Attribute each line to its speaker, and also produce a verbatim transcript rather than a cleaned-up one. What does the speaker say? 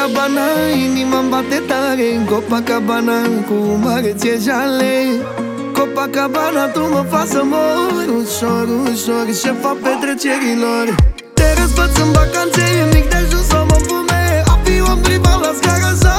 Speaker 1: Copacabana, inima-mi bate tare. În Copacabana, cu mare ție jale. Copacabana, tu mă faci să mor. Ușor, ușor, șefa petrecerilor. Te răsfăț în vacanțe, e mic dejun să mă fume. Avion privat la scara sa.